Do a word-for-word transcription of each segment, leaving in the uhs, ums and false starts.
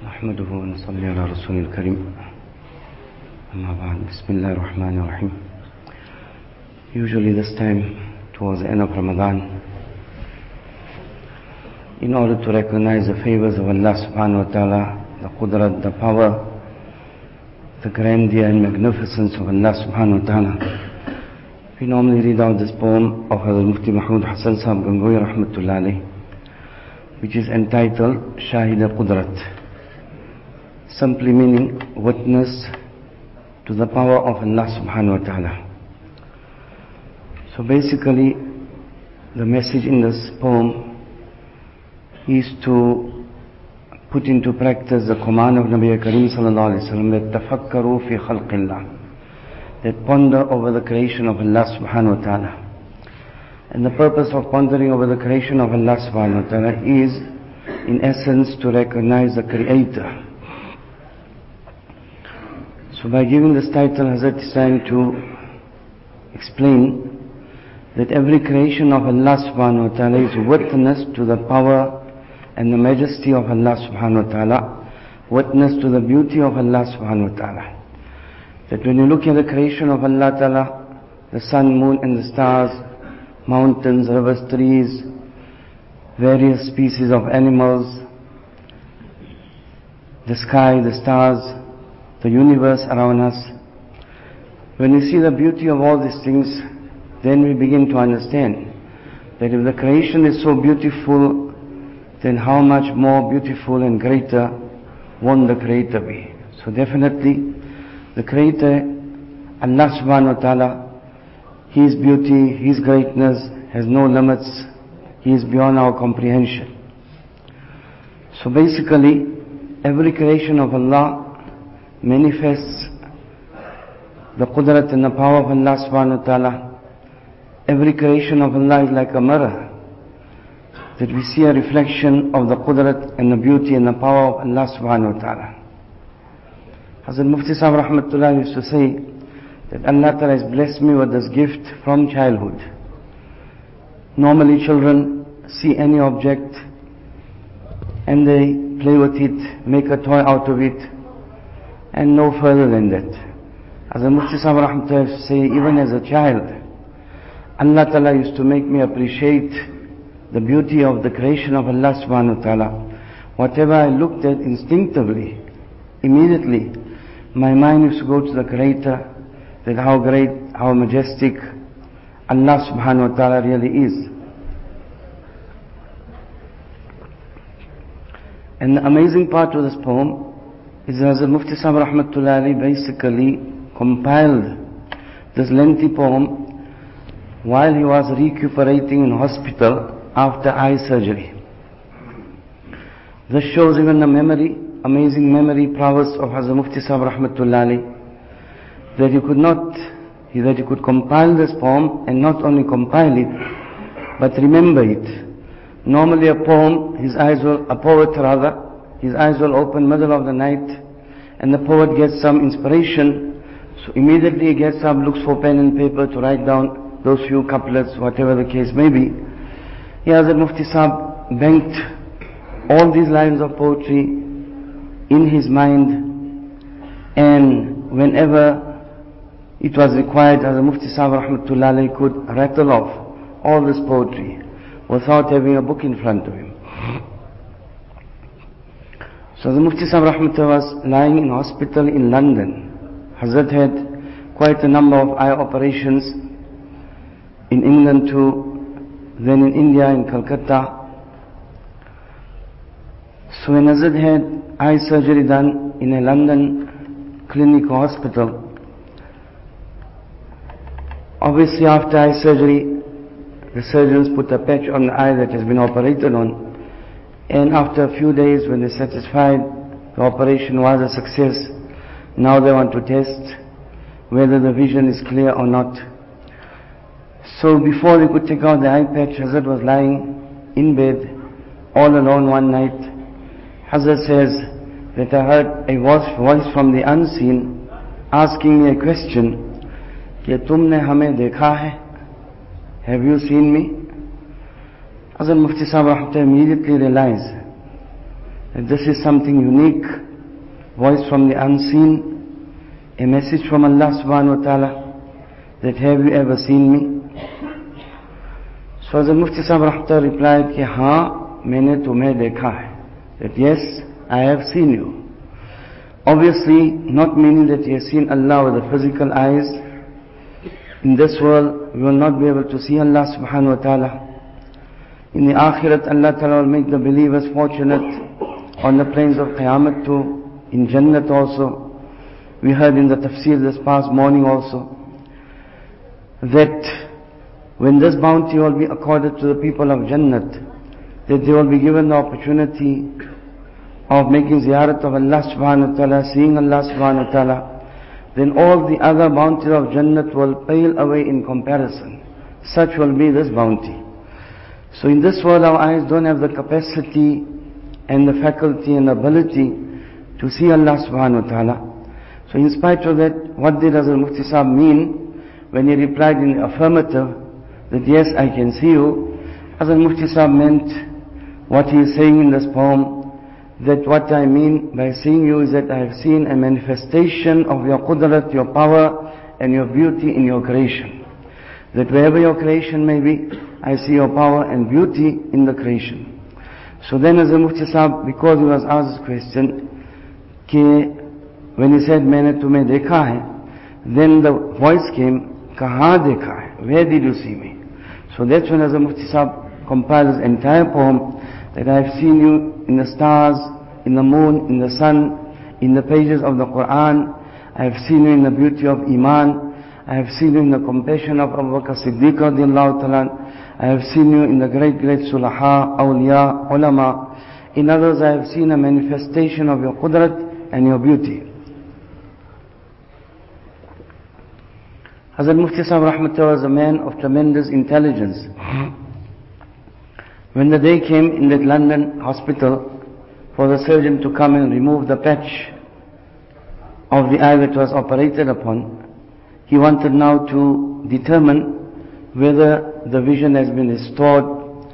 نحمده ونصلي على رسول الكريم أما بعد بسم الله الرحمن الرحيم. Usually this time towards the end of Ramadan, in order to recognize the favors of Allah subhanahu wa ta'ala, the qudrat, the power, the grandeur and magnificence of Allah subhanahu wa ta'ala, we normally read out this poem of Hazrat Mufti Mahmud Hassan Sahib Gangohi Rahmatullah alayh, which is entitled Shahid Qudrat, simply meaning witness to the power of Allah subhanahu wa ta'ala. So basically the message in this poem is to put into practice the command of Nabi Kareem sallallahu alaihi wasallam that tafakkaru fi khalqillah, that ponder over the creation of Allah subhanahu wa ta'ala. And the purpose of pondering over the creation of Allah subhanahu wa ta'ala is in essence to recognize the Creator. So by giving this title, Hazrat is trying to explain that every creation of Allah subhanahu wa ta'ala is witness to the power and the majesty of Allah subhanahu wa ta'ala, witness to the beauty of Allah subhanahu wa ta'ala. That when you look at the creation of Allah ta'ala, the sun, moon and the stars, mountains, rivers, trees, various species of animals, the sky, the stars, the universe around us, when we see the beauty of all these things, then we begin to understand that if the creation is so beautiful, then how much more beautiful and greater won't the Creator be? So definitely the Creator, Allah subhanahu wa ta'ala, His beauty, His greatness has no limits. He is beyond our comprehension. So basically every creation of Allah manifests the qudrat and the power of Allah subhanahu wa ta'ala. Every creation of Allah is like a mirror, that we see a reflection of the qudrat and the beauty and the power of Allah subhanahu wa ta'ala. Hazrat Mufti Sahib Rahmatullah used to say that Allah ta'ala has blessed me with this gift from childhood. Normally children see any object and they play with it, make a toy out of it, and no further than that. As a Mufti Sahib Rahmatullah used to say, even as a child, Allah Ta'ala used to make me appreciate the beauty of the creation of Allah subhanahu wa ta'ala. Whatever I looked at instinctively, immediately, my mind used to go to the Creator, that how great, how majestic Allah subhanahu wa ta'ala really is. And the amazing part of this poem is that Hazrat Mufti Sahib Rahmatullah alayhi basically compiled this lengthy poem while he was recuperating in hospital after eye surgery. This shows even the memory, amazing memory prowess of Hazrat Mufti Sahib Rahmatullah alayhi, that he could not, that he could compile this poem and not only compile it, but remember it. Normally a poem, his eyes will, a poet rather, his eyes will open middle of the night and the poet gets some inspiration, so immediately he gets up, looks for pen and paper to write down those few couplets, whatever the case may be. Here Hazrat Mufti Sahib banked all these lines of poetry in his mind, and whenever it was required, Hazrat Mufti Sahib Rahmatullah alayhi could rattle off all this poetry without having a book in front of him. So the Mufti Sahib Rahmatullah was lying in hospital in London. Hazrat had quite a number of eye operations in England too, then in India, in Calcutta. So when Hazrat had eye surgery done in a London clinic or hospital, obviously after eye surgery, the surgeons put a patch on the eye that has been operated on. And after a few days, when they're satisfied the operation was a success, now they want to test whether the vision is clear or not. So before they could take out the eye patch, Hazrat was lying in bed all alone one night. Hazrat says that I heard a voice from the unseen asking me a question, कि तुमने हमें देखा है? Have you seen me? Hazrat Mufti Sahib Rahmatullah immediately realized that this is something unique, voice from the unseen, a message from Allah subhanahu wa ta'ala, that have you ever seen me? So Hazrat Mufti Sahib Rahmatullah replied, कि हाँ मैंने तुम्हें देखा है, that yes, I have seen you. Obviously, not meaning that he has seen Allah with the physical eyes. In this world, we will not be able to see Allah subhanahu wa ta'ala. In the Akhirat, Allah ta'ala will make the believers fortunate on the plains of Qiyamah too, in Jannat also. We heard in the tafsir this past morning also, that when this bounty will be accorded to the people of Jannat, that they will be given the opportunity of making ziyarat of Allah subhanahu wa ta'ala, seeing Allah subhanahu wa ta'ala, then all the other bounties of Jannat will pale away in comparison. Such will be this bounty. So in this world our eyes don't have the capacity and the faculty and ability to see Allah subhanahu wa ta'ala. So in spite of that, what did Hazrat Mufti Sahib mean when he replied in the affirmative that yes, I can see you? Hazrat Mufti Sahib meant what he is saying in this poem, that what I mean by seeing you is that I have seen a manifestation of your qudrat, your power and your beauty in your creation. That wherever your creation may be, I see your power and beauty in the creation. So then as a Mufti Sahib, because he was asked this question, कि when he said, मैंने तुम्हें देखा है, then the voice came, कहाँ देखा है? Where did you see me? So that's when as a Mufti Sahib compiled his entire poem, that I have seen you in the stars, in the moon, in the sun, in the pages of the Quran. I have seen you in the beauty of Iman. I have seen you in the compassion of Abu Bakr Siddiq radiallahu ta'ala. I have seen you in the great, great sulaha, awliya, ulama. In others, I have seen a manifestation of your qudrat and your beauty. Hazrat Mufti Sahib Rahmatullah was a man of tremendous intelligence. When the day came in that London hospital for the surgeon to come and remove the patch of the eye that was operated upon, he wanted now to determine whether the vision has been restored.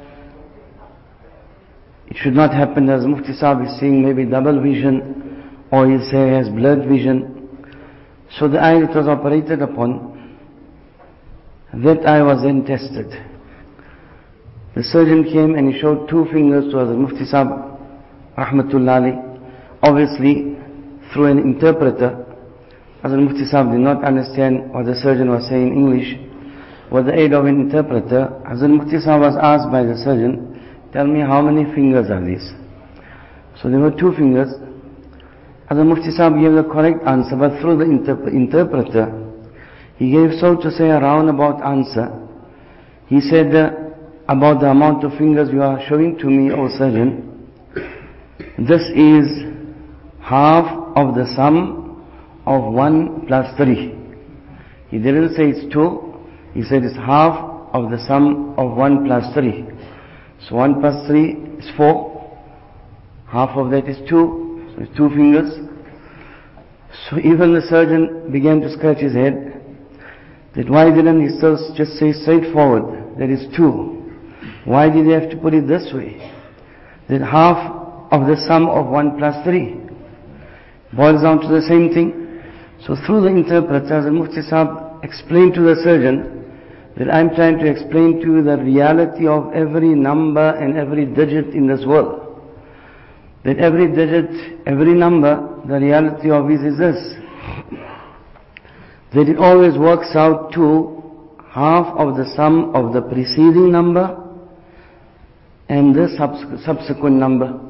It should not happen as Mufti Sahib is seeing maybe double vision, or he say has blurred vision. So the eye that was operated upon, that eye was then tested. The surgeon came and he showed two fingers to Hazrat Mufti Sahib Rahmatullah alayhi, obviously through an interpreter. Hazrat Mufti Sahib did not understand what the surgeon was saying in English. With the aid of an interpreter, Hazrat Mufti Sahib was asked by the surgeon, tell me how many fingers are these? So there were two fingers. Hazrat Mufti Sahib gave the correct answer, but through the interp- interpreter, he gave, so to say, a roundabout answer. He said, uh, about the amount of fingers you are showing to me, O surgeon, this is half of the sum of one plus three. He didn't say it's two, he said it's half of the sum of one plus three. So one plus three is four, half of that is two, so it's two fingers. So even the surgeon began to scratch his head, that why didn't he just say straightforward, that is two? Why did he have to put it this way? That half of the sum of one plus three boils down to the same thing. So through the interpreter, the Mufti Sahib explained to the surgeon that I'm trying to explain to you the reality of every number and every digit in this world. That every digit, every number, the reality of it is this, that it always works out to half of the sum of the preceding number and the subs- subsequent number.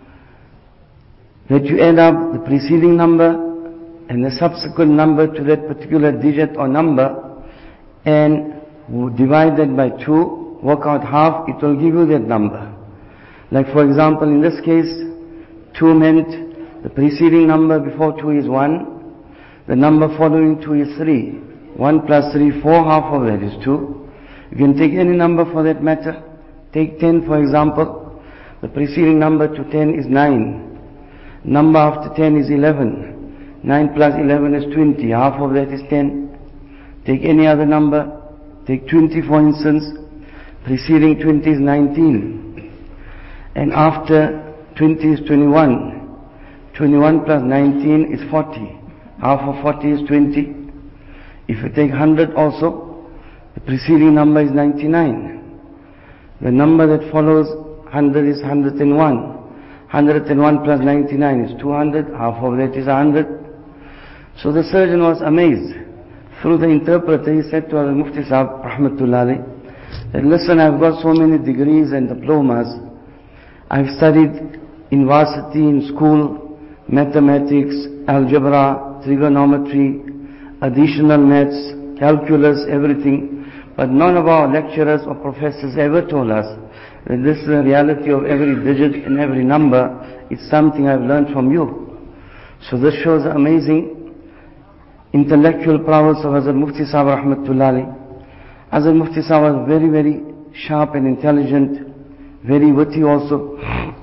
That you add up the preceding number and the subsequent number to that particular digit or number and divide that by two, work out half, it will give you that number. Like for example, in this case, two meant the preceding number before two is one, the number following two is three. one plus three, four, half of that is two. You can take any number for that matter. Take ten for example. The preceding number to ten is nine. Number after ten is eleven. nine plus eleven is twenty. Half of that is ten. Take any other number. Take twenty for instance. Preceding twenty is nineteen. And after twenty is twenty-one. twenty-one plus nineteen is forty. Half of forty is twenty. If you take one hundred also, the preceding number is ninety-nine. The number that follows one hundred is one hundred one. one hundred one plus ninety-nine is two hundred. Half of that is one hundred. So the surgeon was amazed. Through the interpreter, he said to Hazrat Mufti Sahib, Rahmatullah alayh, that listen, I've got so many degrees and diplomas. I've studied in varsity, in school, mathematics, algebra, trigonometry, additional maths, calculus, everything. But none of our lecturers or professors ever told us that this is the reality of every digit and every number. It's something I've learned from you. So this shows the amazing intellectual prowess of Hazrat Mufti Sahib Rahmatullah alayh. Hazrat Mufti Sahib was very, very sharp and intelligent, very witty also.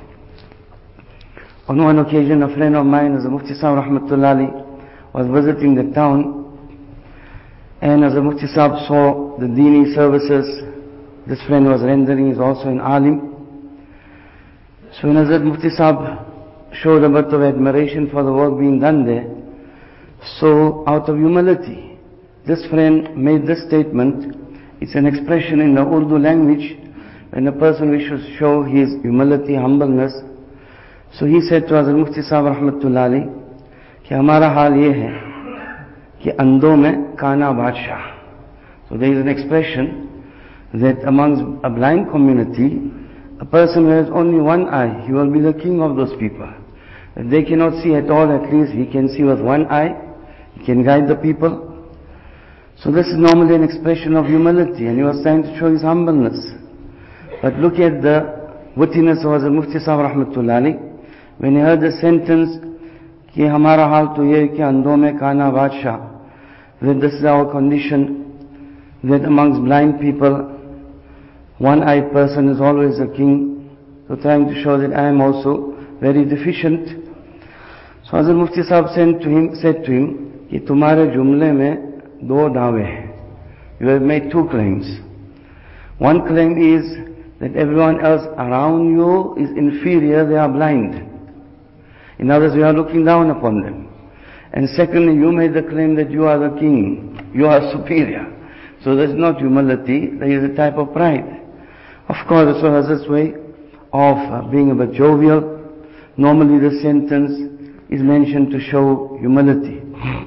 On one occasion, a friend of mine, Hazrat Mufti Sahib Rahmatullah alayhi, was visiting the town, and Hazrat Mufti Sahib saw the Dini services this friend was rendering. Is also an alim. So when Hazrat Mufti Sahib showed a bit of admiration for the work being done there, so out of humility, this friend made this statement. It's an expression in the Urdu language when a person wishes to show his humility, humbleness. So he said to Hazrat Mufti Sahib Rahmatullah alayhi कि हमारा हाल ये है कि अंधों में काना बादशाह. So there is an expression that amongst a blind community, a person who has only one eye, he will be the king of those people. If they cannot see at all, at least he can see with one eye, he can guide the people. So this is normally an expression of humility, and he was trying to show his humbleness. But look at the wittiness of Hazrat Mufti Sahib Rahmatullah alayhi. When he heard the sentence कि हमारा हाल तो ये कि अंधों में काना बादशाह, that this is our condition, that amongst blind people, one-eyed person is always a king. So trying to show that I am also very deficient. So Hazrat Mufti Sahib said to him, said to him कि तुम्हारे जुमले में दो दावे हैं. You have made two claims. One claim is that everyone else around you is inferior, they are blind. In other words, we are looking down upon them. And secondly, you made the claim that you are the king, you are superior. So that's not humility, there is a type of pride. Of course, so Hazrat's way of uh, being a bit jovial. Normally the sentence is mentioned to show humility.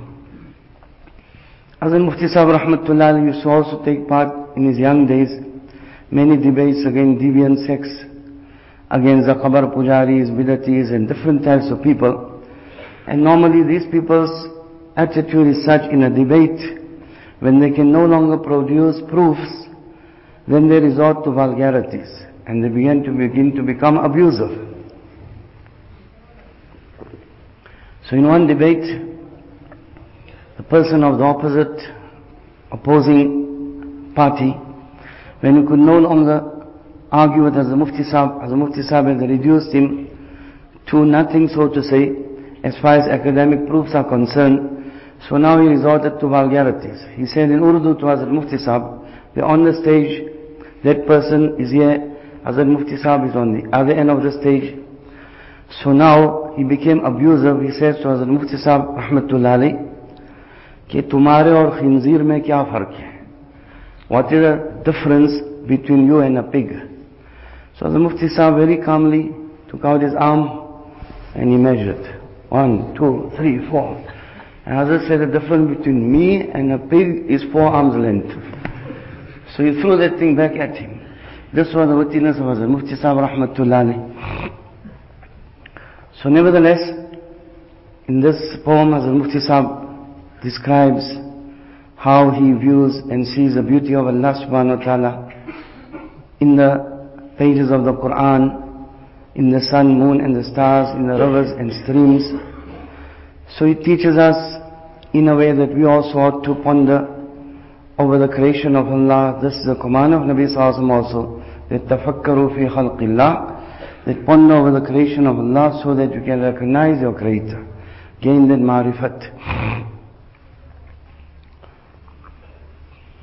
Hazrat Mufti Sahib Rahmatullah alayhi used to also take part in his young days many debates against deviant sects, against the Qabr Pujaris, Bidatis and different types of people. And normally these people's attitude is such in a debate, when they can no longer produce proofs, then they resort to vulgarities and they begin to begin to become abusive. So in one debate, the person of the opposite, opposing party, when he could no longer argue with Hazrat Mufti Sahib, Hazrat Mufti Sahib had reduced him to nothing, so to say, as far as academic proofs are concerned. So now he resorted to vulgarities. He said in Urdu to Hazrat Mufti Sahib, they're on the stage, that person is here, Hazrat Mufti Sahib is on the other end of the stage. So now he became abusive. He says to Hazrat Mufti Sahib Rahmatullah alayhi कि तुम्हारे और खिंजीर में क्या फर्क है? What is the difference between you and a pig? So the Mufti Sahib very calmly took out his arm and he measured. One, two, three, four. And Hazrat said the difference between me and a pig is four arms length. So he threw that thing back at him. This was the wittiness of Hazrat Mufti Sahib Rahmatullah alayhi. So nevertheless, in this poem Hazrat Mufti Sahib describes how he views and sees the beauty of Allah subhanahu wa ta'ala in the pages of the Quran, in the sun, moon and the stars, in the rivers and streams. So he teaches us in a way that we also ought to ponder over the creation of Allah. This is the command of Nabi Sallallahu Alaihi Wasallam also, that tafakkaru fi khalqillah, that ponder over the creation of Allah so that you can recognize your Creator, gain that ma'rifat.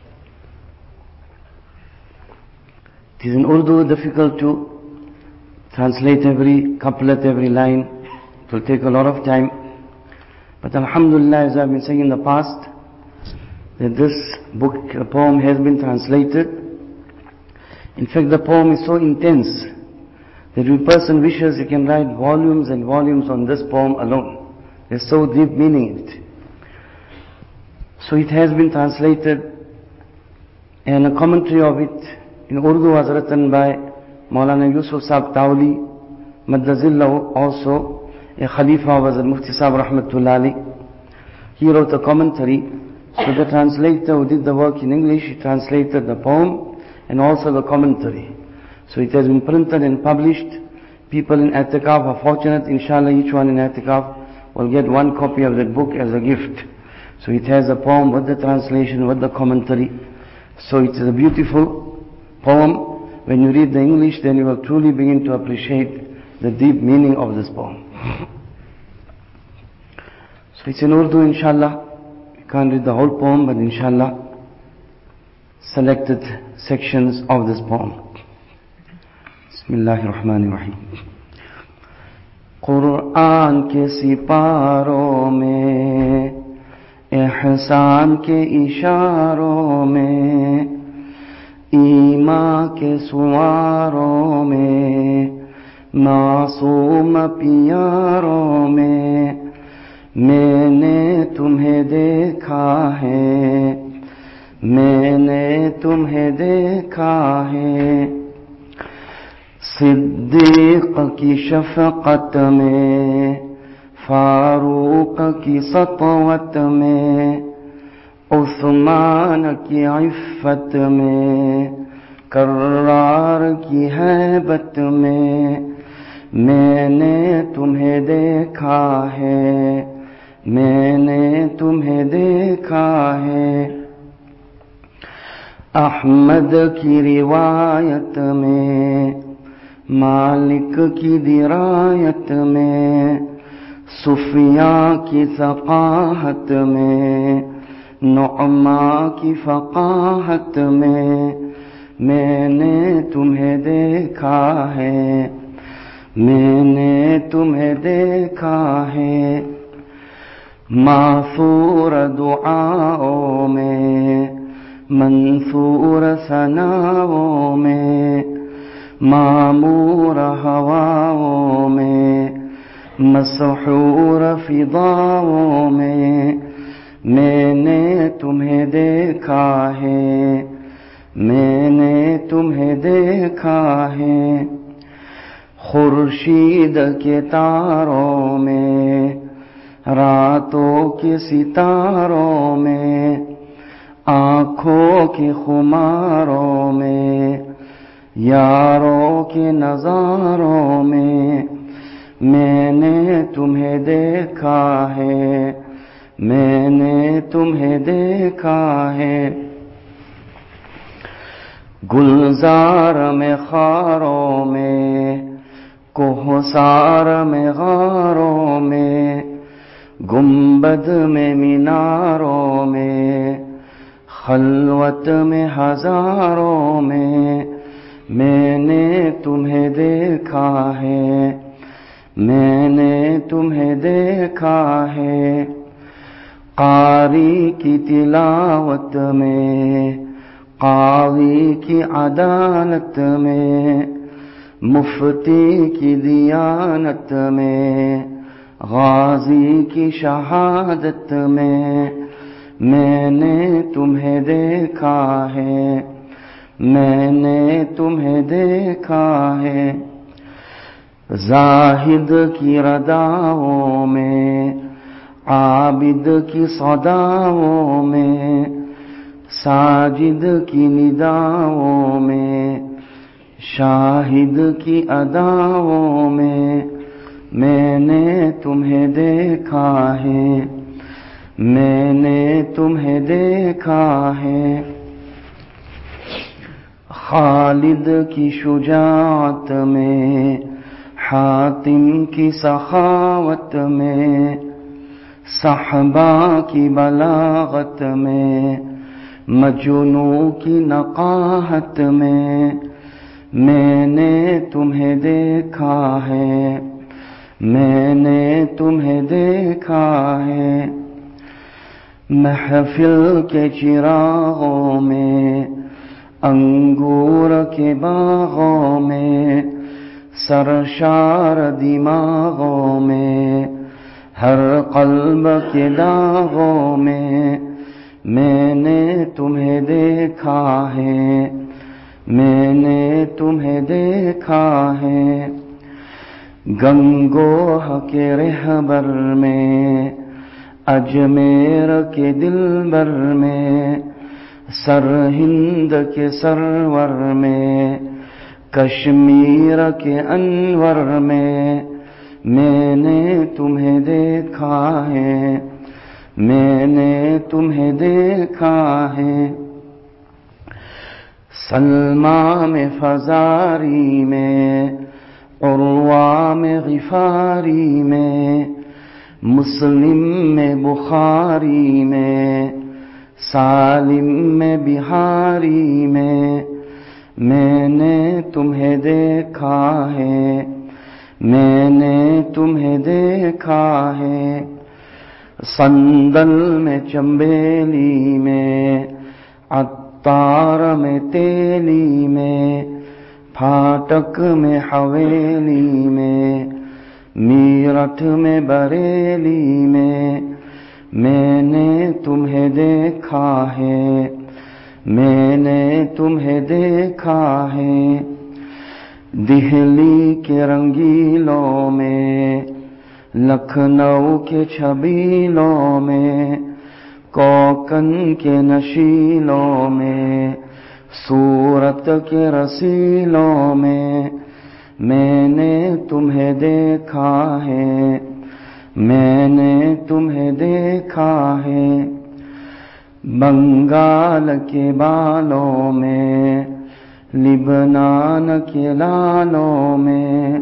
It is in Urdu difficult to translate every couplet, every line. It will take a lot of time. But alhamdulillah, as I've been saying in the past, that this book, the poem has been translated. In fact, the poem is so intense that if a person wishes, he can write volumes and volumes on this poem alone. There's so deep meaning in it. So it has been translated, and a commentary of it in Urdu was written by Maulana Yusuf Sahib Tawli, Maddazillah, also a Khalifa was Mufti Sahib Rahmatullah Ali. He wrote a commentary. So the translator who did the work in English, he translated the poem and also the commentary. So it has been printed and published. People in I'tikaf are fortunate, inshallah each one in I'tikaf will get one copy of that book as a gift. So it has a poem with the translation, with the commentary. So it is a beautiful poem. When you read the English, then you will truly begin to appreciate the deep meaning of this poem. So it's in Urdu, inshallah. Can't read the whole poem, but inshallah, selected sections of this poem. Bismillahirrahmanirrahim. Qur'an ke siparon mein, ihsan ke isharon mein, iman ke suwaron mein, masoom piyaron mein, میں نے تمہیں دیکھا ہے میں نے تمہیں دیکھا ہے صدیق کی شفقت میں فاروق کی سطوت میں عثمان کی عفت میں کرار کی ہیبت میں میں نے تمہیں دیکھا ہے میں نے تمہیں دیکھا ہے احمد کی روایت میں مالک کی درایت میں سفیان کی ثقافت میں نعمان کی فقاہت میں میں نے تمہیں دیکھا ہے میں نے تمہیں دیکھا ہے ماثور دعاؤں میں منصور ثناؤں میں معمور ہواؤں میں مسحور فضاؤں میں میں نے تمہیں دیکھا ہے میں نے تمہیں دیکھا ہے خورشید کے تاروں میں راتوں کے ستاروں میں آنکھوں کے خماروں میں یاروں کے نظاروں میں میں نے تمہیں دیکھا ہے میں نے تمہیں دیکھا ہے گلزار میں خاروں میں کوہسار میں غاروں میں گنبد میں میناروں میں خلوت میں ہزاروں میں میں نے تمہیں دیکھا ہے میں نے تمہیں دیکھا ہے قاری کی تلاوت میں قاضی کی عدالت میں مفتی کی دیانت میں غازی کی شہادت میں میں نے تمہیں دیکھا ہے میں نے تمہیں دیکھا ہے زاہد کی رداؤں میں عابد کی صداؤں میں ساجد کی نداؤں میں شاہد کی اداؤں میں میں نے تمہیں دیکھا ہے میں نے تمہیں دیکھا ہے خالد کی شجاعت میں حاتم کی سخاوت میں صحبہ کی بلاغت میں مجنوں کی نقاہت میں میں نے تمہیں دیکھا ہے، میں نے تمہیں دیکھا ہے، محفل کے چراغوں میں، انگور کے باغوں میں، سرشار دماغوں میں، ہر قلب کے داغوں میں، میں نے تمہیں دیکھا ہے، میں نے تمہیں دیکھا ہے، گنگوہ کے رہبر میں، اجمیر کے دلبر میں، سرہند کے سرور میں، کشمیر کے انور میں، میں نے تمہیں دیکھا ہے، میں نے تمہیں دیکھا ہے، سلمہ میں فزاری میں، عروہ میں غفاری میں، مسلم میں بخاری میں، سالم میں بہاری میں، میں نے تمہیں دیکھا ہے، میں نے تمہیں دیکھا ہے، صندل میں چمبیلی میں، عطار میں تیلی میں، پھاٹک میں حویلی میں، میرٹھ میں بریلی میں، میں نے تمہیں دیکھا ہے، میں نے تمہیں دیکھا ہے، دہلی کے رنگیلوں میں، لکھنؤ کے چھبیلوں میں، کوکن کے نشیلوں میں، سورت کے رسیلوں میں، میں نے تمہیں دیکھا ہے، میں نے تمہیں دیکھا ہے، بنگال کے بالوں میں، لبنان کے لالوں میں،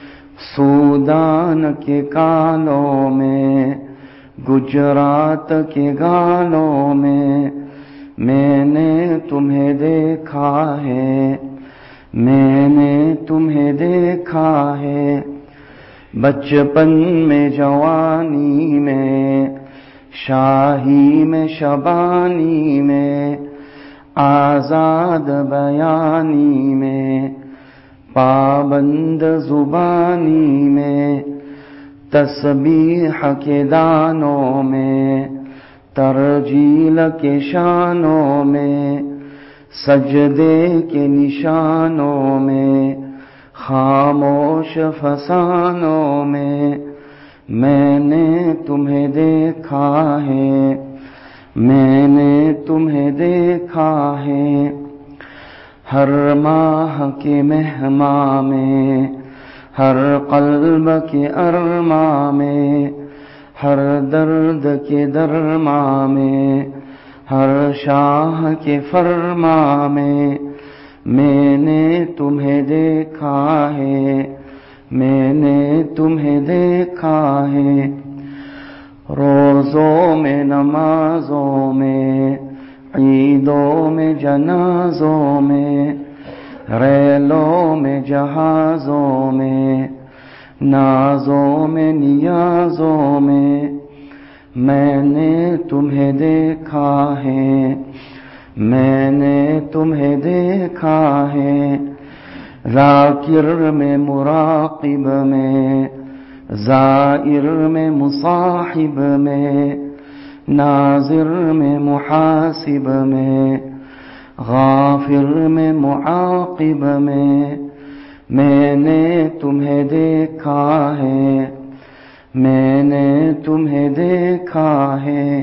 سودان کے کالوں میں، گجرات کے گالوں میں، میں نے تمہیں دیکھا ہے، میں نے تمہیں دیکھا ہے، بچپن میں جوانی میں، شاہی میں شبانی میں، آزاد بیانی میں، پابند زبانی میں، تسبیح کے دانوں میں، ترجیل کے شانوں میں، سجدے کے نشانوں میں، خاموش فسانوں میں، میں نے تمہیں دیکھا ہے، میں نے تمہیں دیکھا ہے، ہر ماہ کے مہماں میں، ہر قلب کے ارماں میں، ہر درد کے درماں میں، ہر شاہ کے فرما میں، میں نے تمہیں دیکھا ہے، میں نے تمہیں دیکھا ہے، روزوں میں نمازوں میں، عیدوں میں جنازوں میں، ریلوں میں جہازوں میں، نازوں میں نیازوں میں، میں نے تمہیں دیکھا ہے، میں نے تمہیں دیکھا ہے، ذاکر میں مراقب میں، زائر میں مصاحب میں، ناظر میں محاسب میں، غافر میں معاقب میں، میں نے تمہیں دیکھا ہے، میں نے تمہیں دیکھا ہے،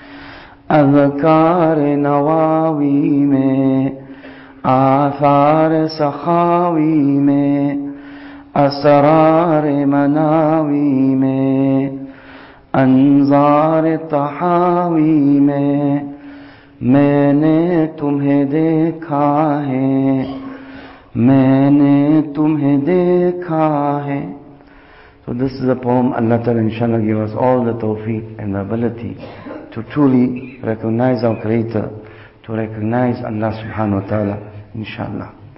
اذکار نواوی میں، آثار سخاوی میں، اسرار مناوی میں، انظار تحاوی میں، میں نے تمہیں دیکھا ہے، میں نے تمہیں دیکھا ہے. So this is a poem. Allah Ta'ala inshallah give us all the tawfiq and the ability to truly recognize our Creator, to recognize Allah Subhanahu Wa Ta'ala inshallah.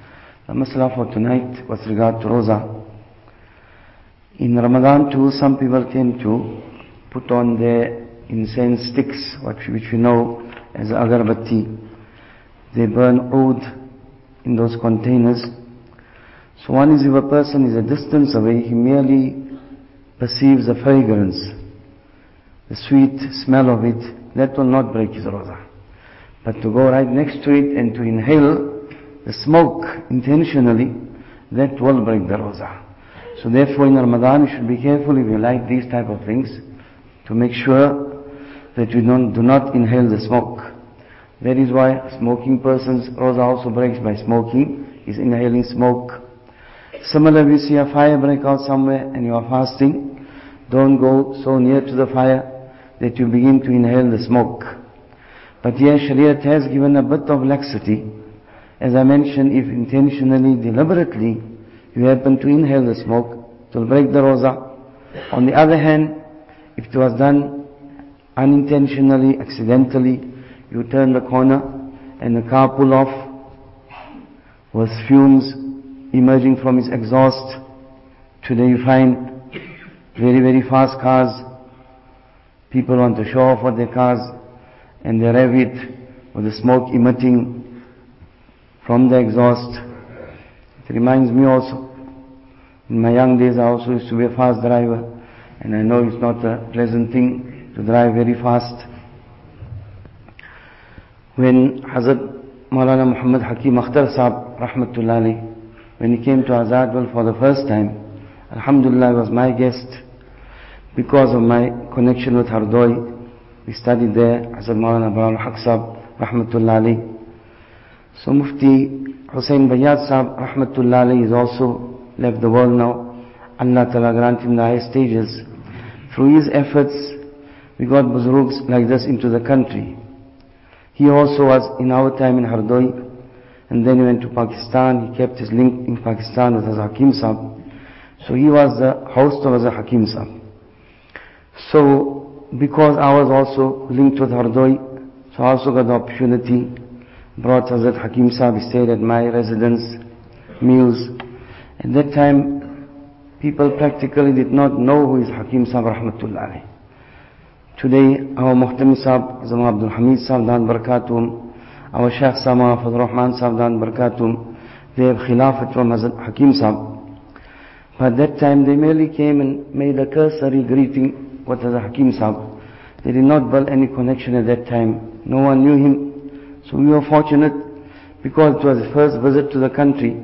The masala for tonight with regard to Roza. In Ramadan too, some people tend to put on their incense sticks, which we know as agarbatti. They burn oud in those containers. So one is, if a person is a distance away, he merely perceives the fragrance, the sweet smell of it. That will not break his roza. But to go right next to it and to inhale the smoke intentionally, that will break the roza. So therefore in Ramadan you should be careful if you light these type of things, to make sure that you don't, do not inhale the smoke. That is why a smoking person's roza also breaks by smoking, is inhaling smoke. Similarly, if you see a fire break out somewhere and you are fasting, don't go so near to the fire that you begin to inhale the smoke. But here Shariat has given a bit of laxity. As I mentioned, if intentionally, deliberately, you happen to inhale the smoke, it will break the roza. On the other hand, if it was done unintentionally, accidentally, you turn the corner and the car pull off with fumes emerging from its exhaust. Today you find very, very fast cars. People want to show off with their cars and they rev it with the smoke emitting from the exhaust. It reminds me also, in my young days I also used to be a fast driver, and I know it's not a pleasant thing to drive very fast. When Hazrat Maulana Muhammad Hakim Akhtar Sahab Rahmatullah Alayhi, when he came to Azadwal for the first time, Alhamdulillah, was my guest. Because of my connection with Hardoi, we studied there. Hazrat Maulana Baral Haq Sahab Rahmatullah Alayhi. So Mufti Hussain Bayyad Sahab Rahmatullah Alayhi is also left the world now. Allah Ta'ala grant him the highest stages. Through his efforts, we got Buzurgs like this into the country. He also was in our time in Hardoi, and then he went to Pakistan. He kept his link in Pakistan with Hazrat Hakim Sahab. So he was the host of Hazrat Hakim Sahab. So because I was also linked with Hardoi, so I also got the opportunity, brought Hazrat Hakim Sahab. He stayed at my residence, meals. At that time, people practically did not know who is Hakim Sahab Rahmatullah Alayhi. Today, our Muhtami Sahab, Hazrat Abdul Hamid Sahab Dan Barakatum, our Shaykh Sama Fazl Rahman Sahab Dan Barakatum, they have khilafat from Hazrat Hakim Sahab. But at that time, they merely came and made a cursory greeting with Hazrat Hakim Sahab. They did not build any connection at that time. No one knew him. So we were fortunate, because it was his first visit to the country.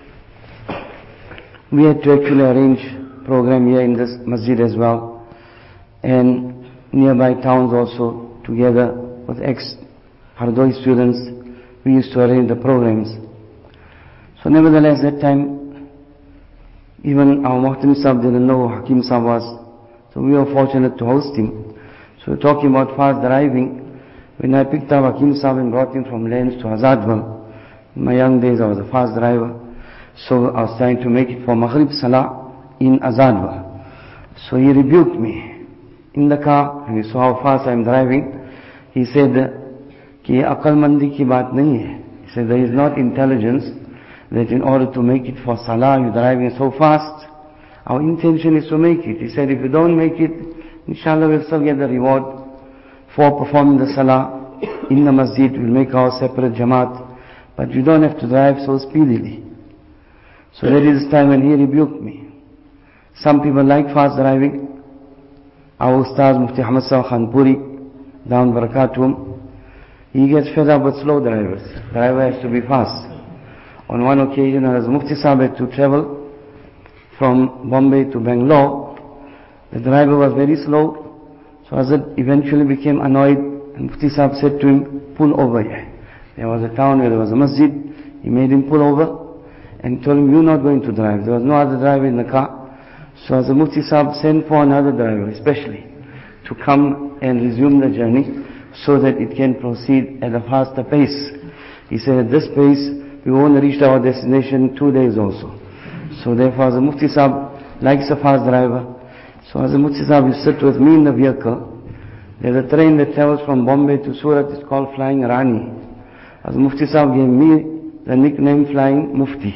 We had to actually arrange program here in this masjid as well, and nearby towns also, together with ex-Hardoi students, we used to arrange the programs. So nevertheless, that time, even our Muhtim Sahab didn't know who Hakim Sahab was, so we were fortunate to host him. So we're talking about fast driving. When I picked up Hakim Sahab and brought him from Lens to Azadwal, in my young days I was a fast driver, so I was trying to make it for Maghrib Salah in Azadwal. So he rebuked me in the car, and he saw how fast I am driving. He said, ki aqal mandi ki baat nahi hai. He said, there is not intelligence that in order to make it for Salah, you're driving so fast. Our intention is to make it. He said, if you don't make it, inshallah we'll still get the reward for performing the Salah in the masjid. We'll make our separate Jamaat, but you don't have to drive so speedily. So that is the time when he rebuked me. Some people like fast driving. Our Ustaz Mufti Ahmad Sahab Khanpuri, down Barakatum, he gets fed up with slow drivers. Driver has to be fast. On one occasion, as Mufti Sahab had to travel from Bombay to Bangalore, the driver was very slow, so Hazrat eventually became annoyed, and Mufti Sahab said to him, pull over here. There was a town where there was a masjid. He made him pull over and told him, you're not going to drive. There was no other driver in the car. So as the Mufti Sahab sent for another driver, especially, to come and resume the journey so that it can proceed at a faster pace. He said, at this pace, we won't reach our destination in two days also. So therefore, as the Mufti Sahab likes a fast driver, so as the Mufti Sahab will sit with me in the vehicle. There's a train that travels from Bombay to Surat. It's called Flying Rani. As the Mufti Sahab gave me the nickname Flying Mufti.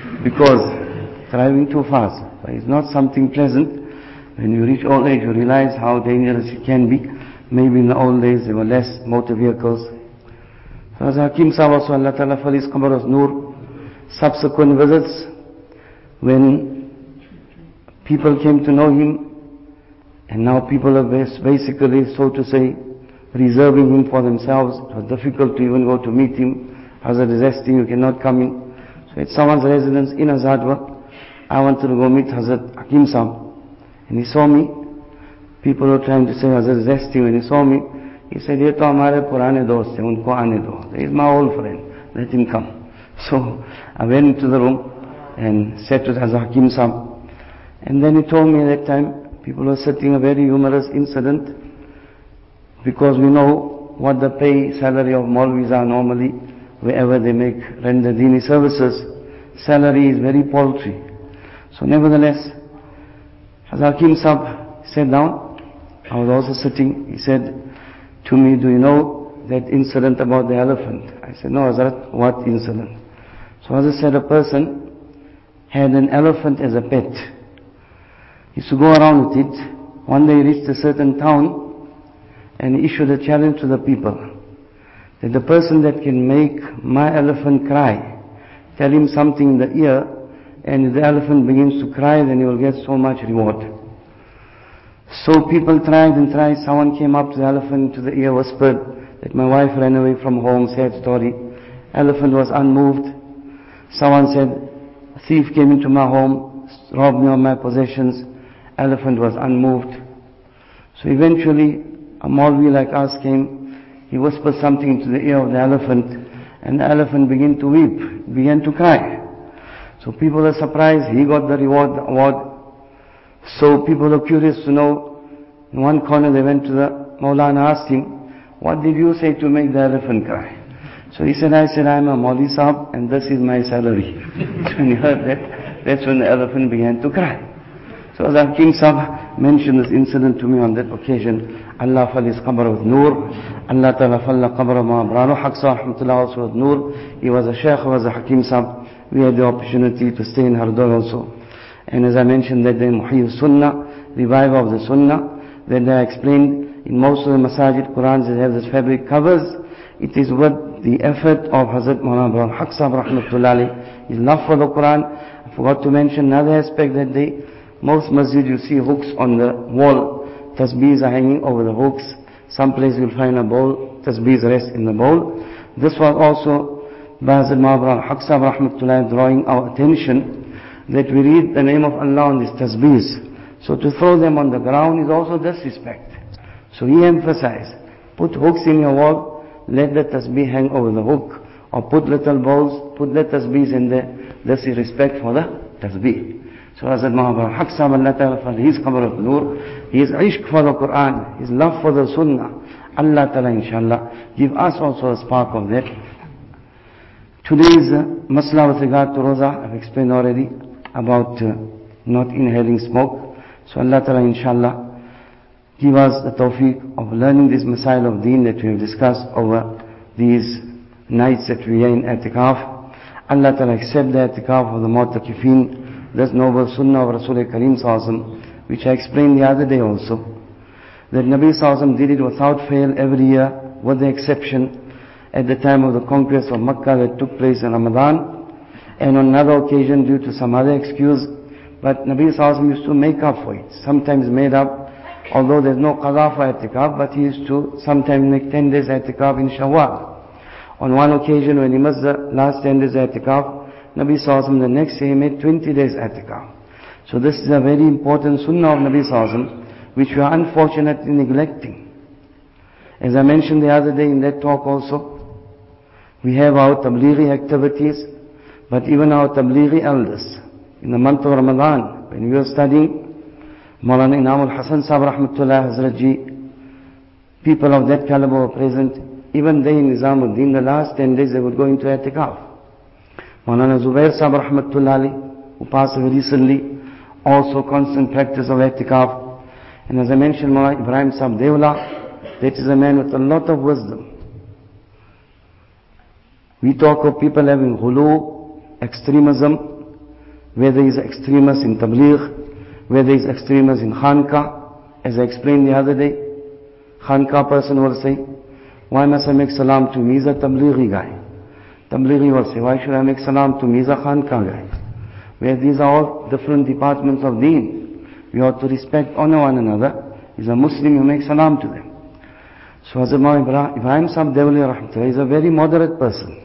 because driving too fast is not something pleasant. When you reach old age, you realize how dangerous it can be. Maybe in the old days there were less motor vehicles. So as Hakim Sahib also, Allah Ta'ala for his Qabr of Noor, subsequent visits, when people came to know him, and now people are basically, so to say, reserving him for themselves. It was difficult to even go to meet him. Hazrat is resting, you cannot come in. So at someone's residence in Azadwa, I wanted to go meet Hazrat Hakim Sahib. And he saw me. People were trying to say Hazrat is resting. When he saw me, he said, "Ye to hamare purane dost hai, unko aane do. He is my old friend. Let him come." So I went into the room and sat with Hazrat Hakim Sahib. And then he told me at that time, people were sitting, a very humorous incident, because we know what the pay salary of Maulvis are normally, wherever they make render dini services. Salary is very paltry. So nevertheless, Hazrat Hakim Sahib sat down. I was also sitting. He said to me, "Do you know that incident about the elephant?" I said, "No, Hazrat, what incident?" So Hazrat said, a person had an elephant as a pet. He used to go around with it. One day he reached a certain town and he issued a challenge to the people that the person that can make my elephant cry, tell him something in the ear, and if the elephant begins to cry, then he will get so much reward. So people tried and tried. Someone came up to the elephant, to the ear, whispered that my wife ran away from home, sad story. Elephant was unmoved. Someone said, a thief came into my home, robbed me of my possessions. Elephant was unmoved. So eventually, a Maulvi like us came. He whispered something into the ear of the elephant, and the elephant began to weep, began to cry. So people were surprised. He got the reward, the award. So people were curious to know. In one corner they went to the Maulana, asked him, "What did you say to make the elephant cry?" So he said, "I said, I'm a Maulvi Sahib and this is my salary." So when he heard that, that's when the elephant began to cry. So as Hakim Sahib mentioned this incident to me on that occasion, Allah fal his qabr with Noor, Allah Ta'ala fal qabr ma Brano Haq Sahib rahmatullah also with Noor. He was a Shaykh, he was a Hakim Sahib. We had the opportunity to stay in Hardoi also. And as I mentioned that day, Muhyi Sunnah, reviver of the Sunnah, when I explained in most of the Masajid Qurans that have this fabric covers, it is with the effort of Hazrat Maulana Brano Haq Sahib rahmatullah, his love for the Quran. I forgot to mention another aspect that day. Most masjid you see hooks on the wall, tasbeehs are hanging over the hooks. Some place you'll find a bowl, tasbeehs rest in the bowl. This was also by Hazrat Maulana Haq Sahib rahmatullah drawing our attention that we read the name of Allah on these tasbeehs. So to throw them on the ground is also disrespect. So he emphasized, put hooks in your wall, let the tasbeeh hang over the hook, or put little bowls, put the tasbeehs in there. This is respect for the tasbeeh. So Hazrat Maulana Haq Sahib, Allah Ta'ala for his qabr of Noor, his ishq for the Quran, his love for the Sunnah, Allah Ta'ala inshallah give us also a spark of that. Today's uh, masla with regard to Roza, I've explained already about uh, not inhaling smoke. So Allah Ta'ala inshallah give us the tawfiq of learning this masail of deen that we have discussed over these nights that we are in i'tikaf. Allah Ta'ala accept the i'tikaf of the mu'takifin, this noble sunnah of Rasul Kareem Sallallahu, which I explained the other day also, that Nabi Sallallahu did it without fail every year, with the exception at the time of the conquest of Makkah that took place in Ramadan, and on another occasion due to some other excuse. But Nabi Sallallahu used to make up for it, sometimes made up, although there's no qadha for i'tikaf, but he used to sometimes make ten days i'tikaf in Shawwal. On one occasion when he missed the last ten days i'tikaf, Nabi Sallallahu the next day he made twenty days i'tikaf. So this is a very important sunnah of Nabi Sallallahu, which we are unfortunately neglecting. As I mentioned the other day in that talk also, we have our tablighi activities, but even our tablighi elders. In the month of Ramadan, when we were studying, Maulana Inam al-Hasan Sahib rahmatullah Hazrat Ji, people of that caliber were present. Even they in Nizamuddin, the last ten days they would go into i'tikaf. Maulana Zubair Sahib rahmatullah, who passed away recently, also constant practice of i'tikaf. And as I mentioned, Maulana Ibrahim Sahib Devla, that is a man with a lot of wisdom. We talk of people having ghulu, extremism, where there is extremists in Tabligh, where there is extremists in Khanka. As I explained the other day, Khanka person will say, why must I make salam to me? He's a Tablighi guy. Tablighi will say, why should I make salam to me? He's a Khanka guy. Where these are all different departments of deen. We ought to respect, honor one another. He's a Muslim, you make salam to them. So Hazrat Maulana Ibrahim Sahib Devali Rahmatullah is a very moderate person.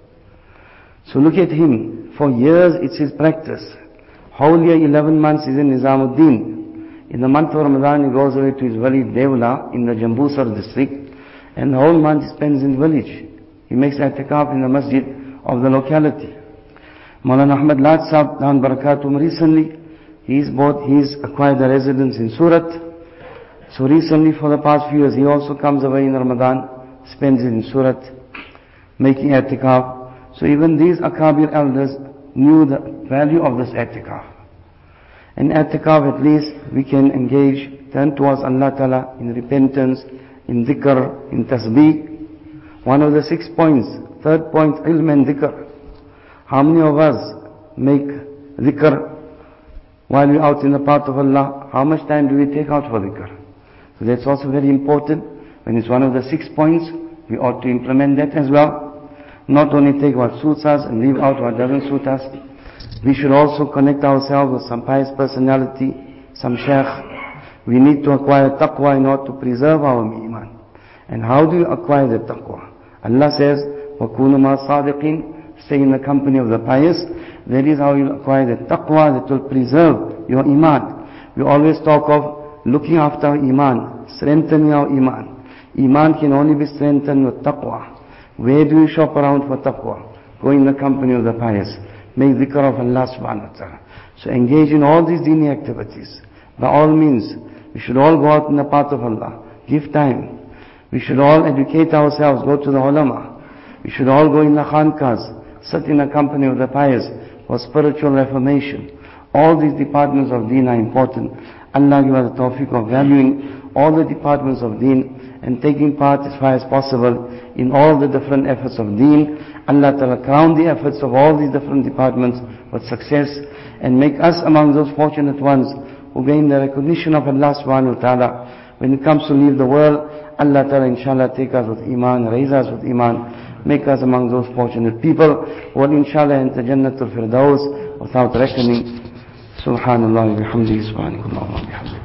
So look at him. For years it's his practice. Whole year, eleven months is in Nizamuddin. In the month of Ramadan he goes away to his village Devla in the Jambusar district. And the whole month he spends in the village. He makes i'tikaf in the masjid of the locality. Maulana Ahmad Lad Sahib down Barakatum recently, he's bought, he's acquired a residence in Surat. So recently for the past few years he also comes away in Ramadan, spends it in Surat, making i'tikaf. So even these Akabir elders knew the value of this i'tikaf. In i'tikaf at least we can engage, turn towards Allah Ta'ala in repentance, in dhikr, in tasbih. One of the six points, third point, ilm and dhikr. How many of us make dhikr while we're out in the path of Allah? How much time do we take out for dhikr? So that's also very important. When it's one of the six points, we ought to implement that as well. Not only take what suits us and leave out what doesn't suit us. We should also connect ourselves with some pious personality, some sheikh. We need to acquire taqwa in order to preserve our iman. And how do you acquire the taqwa? Allah says, وَكُونُوا مَا صَادِقِينَ. Stay in the company of the pious. That is how you acquire the taqwa that will preserve your iman. We always talk of looking after our iman, strengthening our iman. Iman can only be strengthened with taqwa. Where do you shop around for taqwa? Go in the company of the pious. Make dhikr of Allah subhanahu wa ta'ala. So engage in all these dini activities. By all means, we should all go out in the path of Allah. Give time. We should all educate ourselves, go to the ulama. We should all go in the khankas, sit in the company of the pious for spiritual reformation. All these departments of deen are important. Allah give us the tawfiq of valuing all the departments of deen and taking part as far as possible in all the different efforts of deen. Allah Ta'ala crown the efforts of all these different departments with success and make us among those fortunate ones who gain the recognition of Allah subhanahu wa ta'ala. When it comes to leave the world, Allah Ta'ala inshallah take us with iman, raise us with iman, make us among those fortunate people who will inshallah enter Jannatul Firdaus without reckoning. Subhanallah wa bihamdihi, subhanakallah wa bihamdihi.